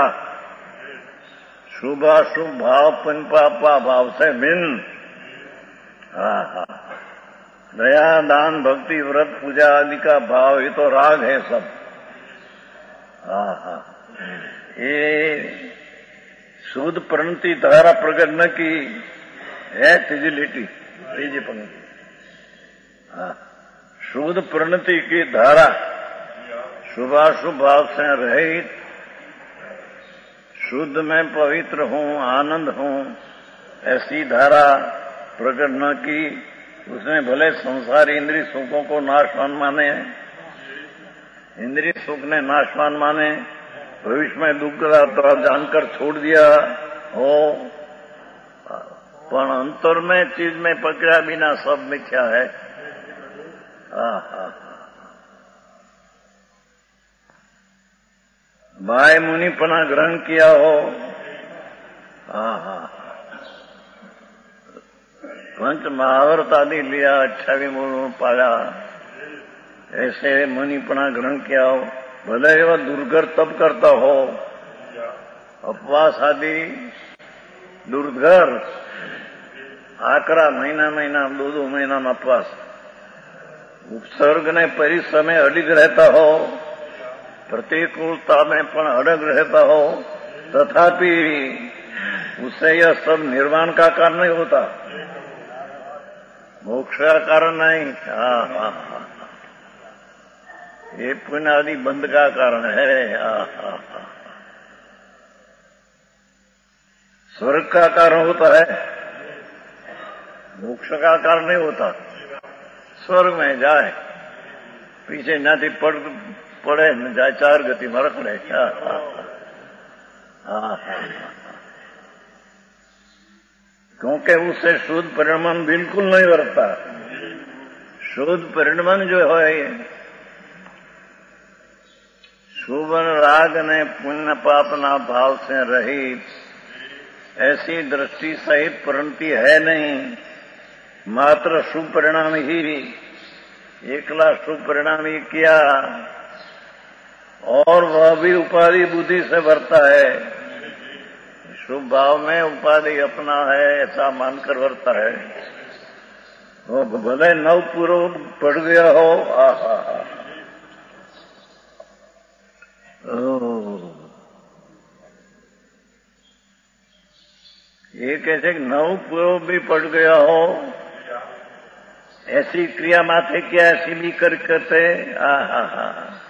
शुभाशुभ भाव पंचपापा भाव से भिन्न। हाँ हाँ दया दान भक्ति व्रत पूजा आदि का भाव ये तो राग है सब। हाँ हाँ ये शुद्ध प्रणति धारा प्रकट न की है, तीजी लिटी तीजी पंक्ति। हाँ शुद्ध प्रणति की धारा शुभाशुभ भाव से रहित, शुद्ध में पवित्र हूँ, आनंद हूँ, ऐसी धारा प्रकट न की उसने भले संसारी इंद्रिय सुखों को नाशवान माने, इंद्रिय सुख ने नाशवान माने, भविष्य में दुख तो जानकर छोड़ दिया हो, पर अंतर में चीज में पकड़ा बिना सब मिथ्या है। भाई मुनिपना ग्रहण किया हो, हाँ हाँ पंच महाभारत आदि लिया, अट्ठावी मूल पाया, ऐसे मुनिपना ग्रहण किया हो, भले वह दुर्घर तप करता हो, उपवास आदि दुर्घर आकरा महीना महीना दो दो महीना में उपवास, उपसर्ग ने परिश्रम अडिग रहता हो, प्रतिकूलता में पण अडग रहता हो, तथापि उससे यह सब निर्वाण का कारण नहीं होता, मोक्ष का कारण नहीं। हाँ हाँ हाँ ये पुण्य आदि बंध का कारण है। हाँ हाँ हाँ स्वर्ग का कारण होता है, मोक्ष का कारण नहीं होता। स्वर्ग में जाए, पीछे नाती पड़ पड़े न जाए, चार गति में रखड़े। हाँ हाँ हाँ हाँ क्योंकि उससे शुद्ध परिणाम बिल्कुल नहीं बरता। शुद्ध परिणाम जो है शुभ राग ने पुण्य पापना भाव से रहित, ऐसी दृष्टि सहित प्रणति है नहीं, मात्र शुभ परिणाम ही, एकला शुभ परिणाम ही किया, और वह भी उपाधि बुद्धि से भरता है। शुभ भाव में उपाधि अपना है ऐसा मानकर भरता है। वो भले नव पूर्व पड़ गया हो, आहा ये कैसे नव पूर्व भी पड़ गया हो, ऐसी क्रिया माथे क्या ऐसी भी कर करते, आहा हा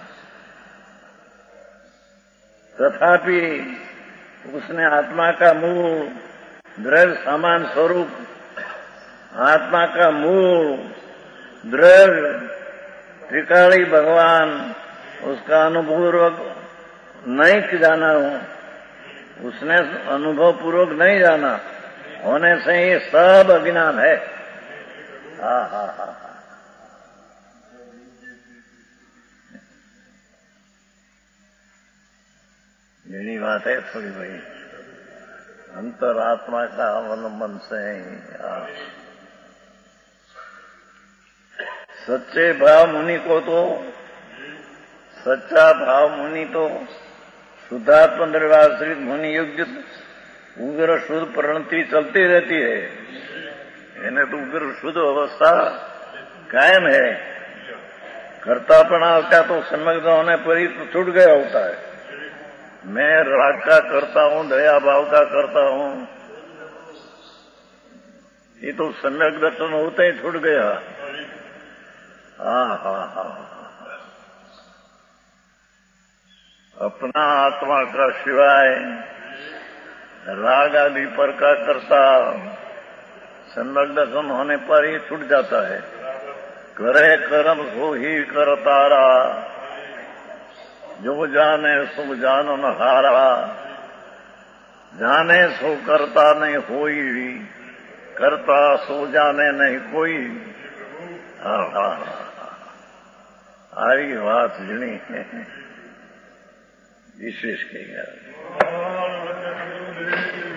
तथापि उसने आत्मा का मूल दृढ़ समान स्वरूप, आत्मा का मूल दृढ़ त्रिकाली भगवान, उसका अनुभवपूर्वक नहीं जाना हूं, उसने अनुभव पूर्वक नहीं जाना होने से ये सब अज्ञान है। हा हा हा यही बात है थोड़ी भाई, अंतरात्मा का अवलंबन से ही। सच्चे भाव मुनि को तो, सच्चा भाव मुनि तो शुद्धात्म निर्वाश्रित मुनि युक्त उग्र शुद्ध प्रणति चलती रहती है, इन्हें तो उग्र शुद्ध अवस्था कायम है। कर्तापना का तो सम्यक होने पर ही तो छूट गया होता है। मैं राग का करता हूं, दया भाव का करता हूं, ये तो सम्यक दर्शन होते ही छूट गया। हाँ हाँ हाँ अपना आत्मा का सिवाय राग आदि पर का करता सम्यक दर्शन होने पर ही छूट जाता है। करे कर्म सो ही कर तारा, जो जाने सो जानन हारा, जाने सो करता नहीं होई, करता सो जाने नहीं कोई। हाँ हाँ आई बात जनी विशेष कही।